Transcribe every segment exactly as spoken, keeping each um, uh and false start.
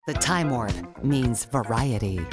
The Time Warp means variety.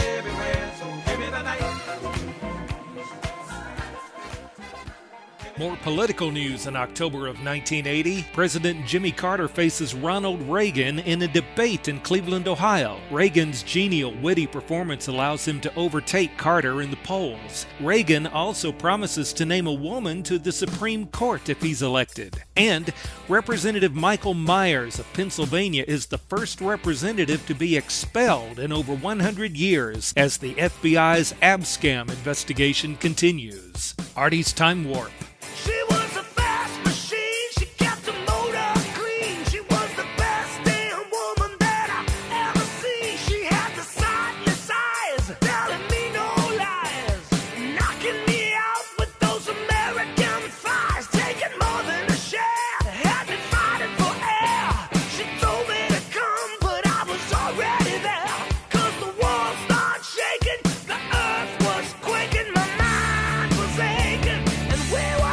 More political news in October of nineteen eighty, President Jimmy Carter faces Ronald Reagan in a debate in Cleveland, Ohio. Reagan's genial, witty performance allows him to overtake Carter in the polls. Reagan also promises to name a woman to the Supreme Court if he's elected. And Representative Michael Myers of Pennsylvania is the first representative to be expelled in over one hundred years as the F B I's Abscam investigation continues. Artie's Time Warp. She was a fast machine, she kept the motor clean. She was the best damn woman that I ever seen. She had the sightless eyes, telling me no lies, knocking me out with those American thighs, taking more than a share, had me fighting for air. She told me to come, but I was already there, 'cause the world started shaking, the earth was quaking, my mind was aching, and we were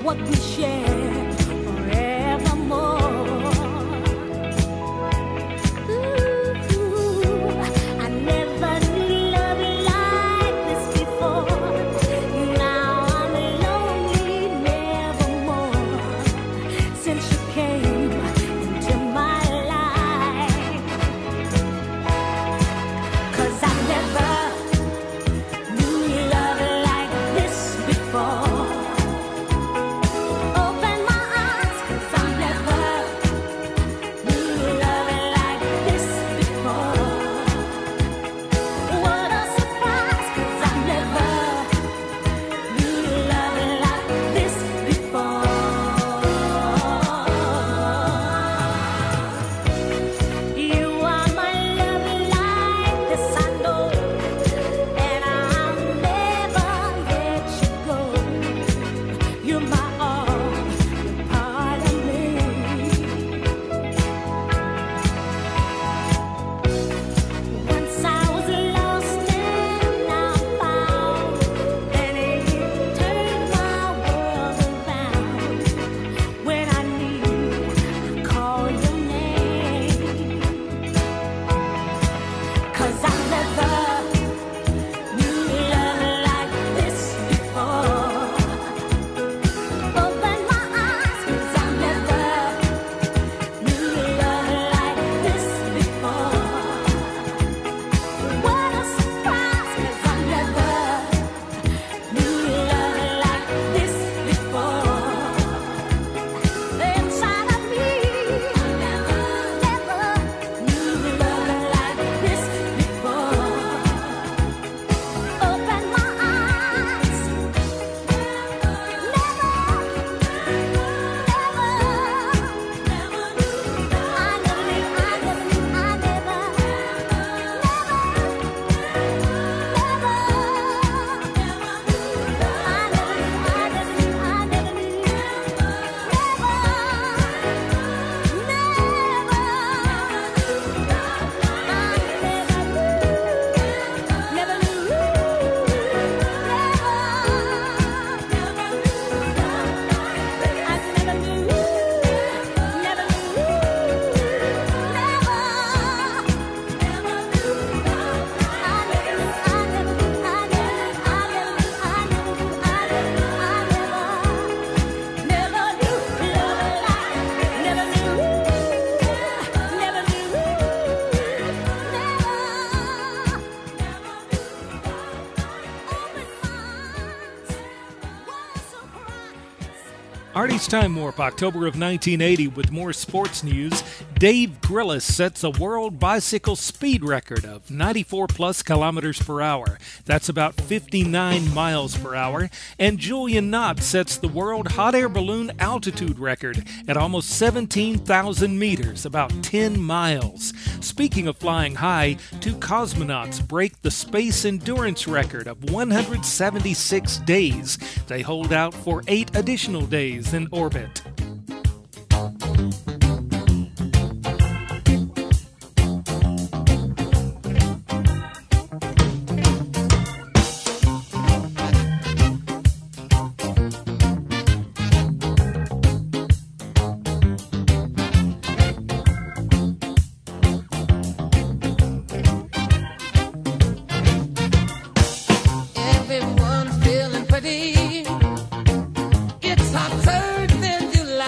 what we share forevermore. Ooh, I never knew love like this before. Now I'm lonely nevermore. Since you came into my life, 'cause I never knew love like this before. Open my eyes, 'cause I never knew love like this before. What a surprise, 'cause I never knew love like this before. You are my love like this, I know, and I'll never let you go. You're my all, you're part of me. Once I was lost and now I'm found, and it turned my world around. When I need, I call your name. 'Cause I never knew love like this before. Open my eyes, 'cause I never knew love like this before. What a surprise, 'cause I never knew love like this before. Inside of me, I never, never knew love like this before. Open my eyes, never, never, never, never knew. I never knew, I never knew, I never, Artie's Time Warp, October of nineteen eighty, with more sports news. Dave Grillis sets a world bicycle speed record of ninety-four plus kilometers per hour. That's about fifty-nine miles per hour. And Julian Knott sets the world hot air balloon altitude record at almost seventeen thousand meters, about ten miles. Speaking of flying high, two cosmonauts break the space endurance record of one hundred seventy-six days. They hold out for eight additional days in orbit. Everyone's feeling pretty. It's hotter than July.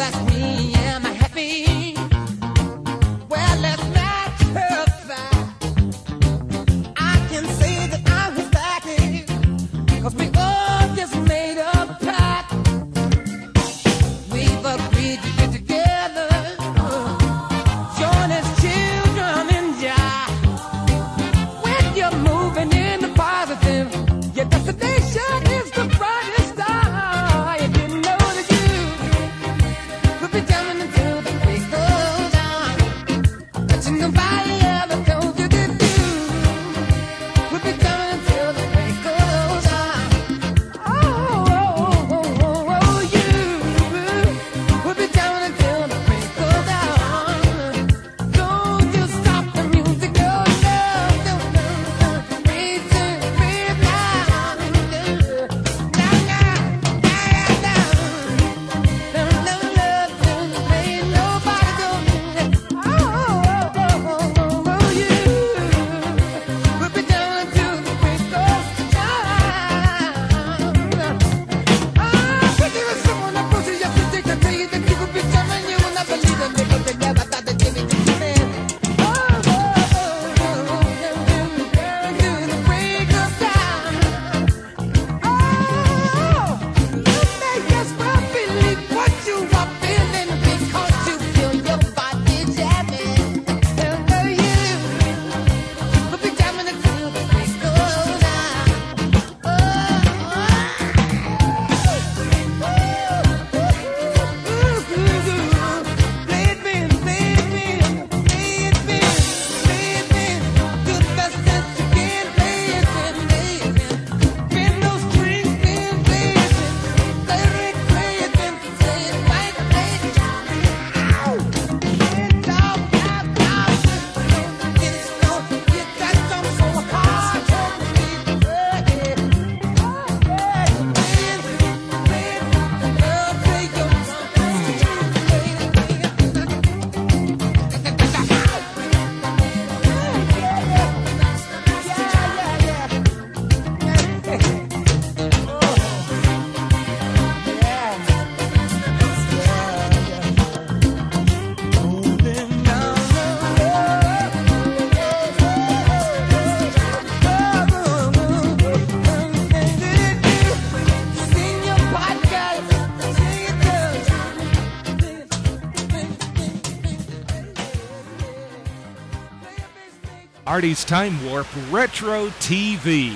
Artie's Time Warp Retro T V.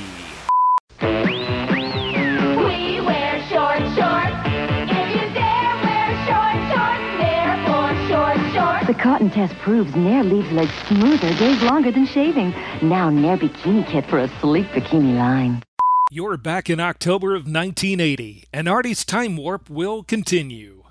We wear short shorts. If you dare wear short shorts, they're for short shorts. The cotton test proves Nair leaves legs smoother days longer than shaving. Now Nair Bikini Kit for a sleek bikini line. You're back in October of nineteen eighty, and Artie's Time Warp will continue.